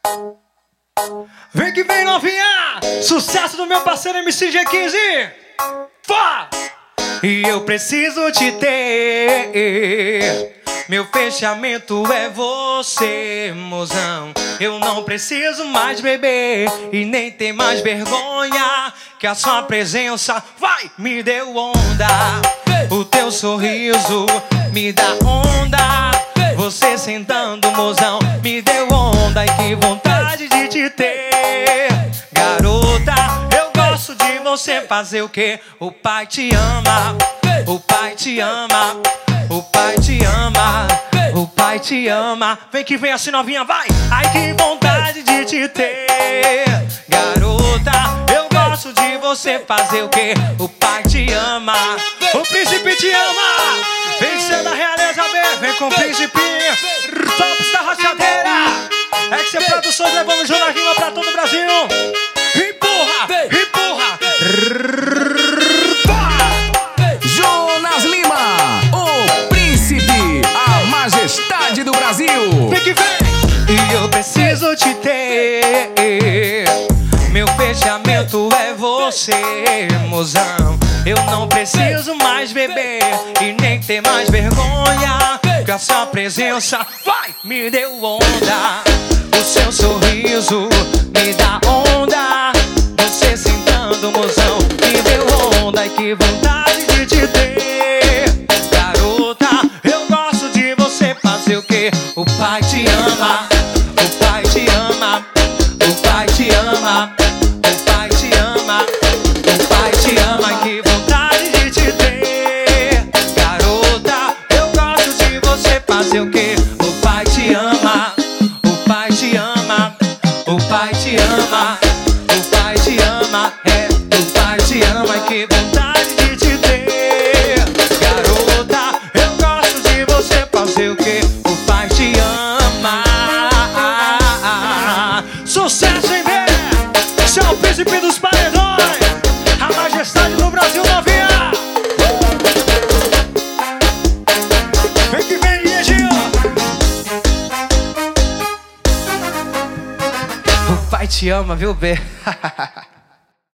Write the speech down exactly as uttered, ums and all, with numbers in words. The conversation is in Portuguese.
Vem que vem, novinha! Sucesso do meu parceiro M C G quinze! Fá! E eu preciso te ter. Meu fechamento é você, mozão. Eu não preciso mais beber e nem ter mais vergonha, que a sua presença, vai, me deu onda. O teu sorriso me dá onda. Você sentando, mozão, me deu onda. E que vontade de te ter, garota. Eu gosto de você fazer o quê? O pai te ama, o pai te ama, o pai te ama, o pai te ama. Vem que vem assim, novinha, vai! Ai, que vontade de te ter, garota. Eu gosto de você fazer o quê? O pai te ama, o príncipe te ama. Vem ser da realeza B, vem com o príncipe. Tops da rachadeira. X Produções levando o Jonas Lima pra todo o Brasil. Empurra, empurra. Jonas Lima, o príncipe, a majestade do Brasil. Vem que vem! E eu preciso te ter. Meu fechamento é você, mozão. Eu não preciso mais beber e nem ter mais vergonha, que a sua presença, vai, me deu onda. O seu sorriso me dá onda. Você sentando, mozão, me deu onda. E que vontade de te ter, garota. Eu gosto de você fazer o quê? O pai te ama, o pai te ama, o pai te ama, o pai te ama, o pai te ama. E que vontade de te ter, garota. Eu gosto de você fazer o quê? O pai te ama, o pai te ama, o pai te ama, o pai te ama, é, o pai te ama. E que vontade de te ter, garota. Eu gosto de você fazer o quê? O pai te ama. Sucesso em ver, esse é o príncipe dos paredões, a majestade do Brasil, novinha. Vem que vem, Liginho. O pai te ama, viu, B?